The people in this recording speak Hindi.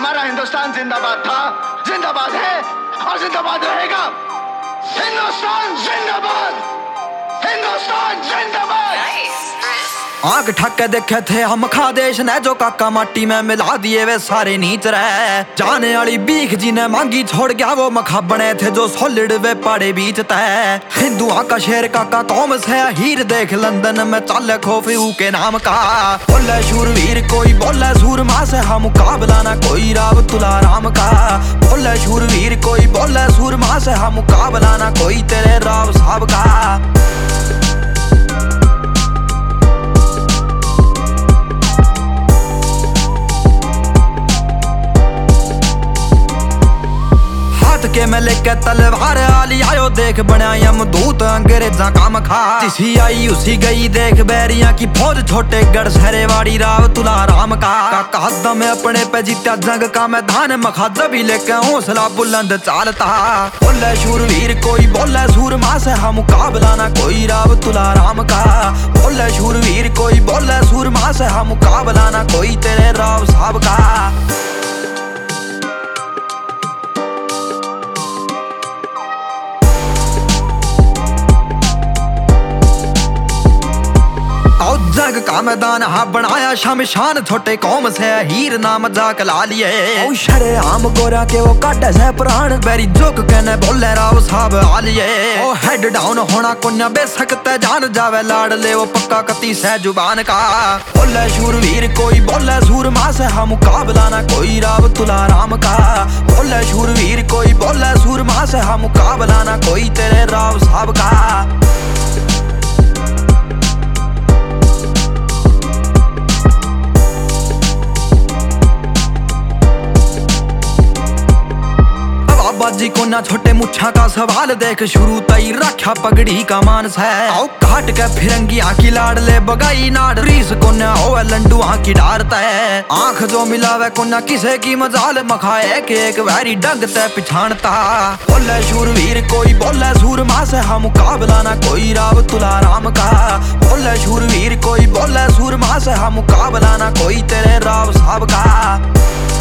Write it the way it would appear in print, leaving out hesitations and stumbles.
हमारा हिंदुस्तान जिंदाबाद था, जिंदाबाद है और जिंदाबाद रहेगा। हिंदुस्तान जिंदाबाद, हिंदुस्तान जिंदाबाद। आंख ठक के देखे थे हम खा देश ने, जो काका माटी में मिला दिए वे सारे नीच रहे। जाने वाली बीख जी ने मांगी छोड़ गया वो मखा बने थे, जो सोलिड वे पड़े बीच तय। हिंदुआ का शेर काका कौम से हीर, देख लंदन में चल खोफू के नाम का। बोले शूरवीर कोई बोले सूरमा से, हम मुकाबला ना कोई राव तुलाराम का। बोले शूरवीर कोई बोले सूरमा से, हम मुकाबला ना कोई तेरे राव साहब का। के मैं लेके तलवार आली आयो, देख बना यमदूत अंग्रेजा काम खा। जिसी आई उसी गई देख बैरिया की फौज, छोटे गढ़ सहरेवाड़ी राव तुलाराम का। काका में अपने पे जीता जंग का मैदान, मखा जबी लेके हौसला बुलंद चालता। बोले शूरवीर कोई बोले सूरमा से, हम मुकाबला ना कोई राव तुलाराम का। बोले शूरवीर कोई बोले सूरमा से, हम मुकाबला ना कोई तेरे राव साहब का। जंग का मैदान हा बनाया शमशान, छोटे कौम से हीर ना मजाक ला लिए। ओ शरे आम गोरा के वो काटे से प्राण, बेरी जोक कहने बोले राव साहब आलिए। ओ हेड डाउन होना कोन्या बेसकते जान जावे, लाड़ ले वो पक्का कती से जुबान का। बोले शूरवीर कोई बोले सूरमा से, हम मुकाबला ना कोई राव तुलाराम का। बोले शूरवीर कोई बोले सूरमा से, हम मुकाबला ना कोई तेरे राव साहब का। बाजी को ना छोटे मुच्छा का सवाल, देख शुरू तई रखा पगड़ी का मानस है। आओ काट के फिरंगी आंखी लाड़ ले बगाई नाड़, रीस को ना हो लंडू आंखी डारता है। आंख जो मिलावे को ना किसे की मजाल, मखाए के एक वैरी डंग ते पिछाणता। बोले शूरवीर कोई बोले सूरमा से, हम मुकाबला ना कोई राव तुलाराम का। बोले शूरवीर कोई बोले सूरमा से, हम मुकाबला ना कोई तेरे राव साहब का।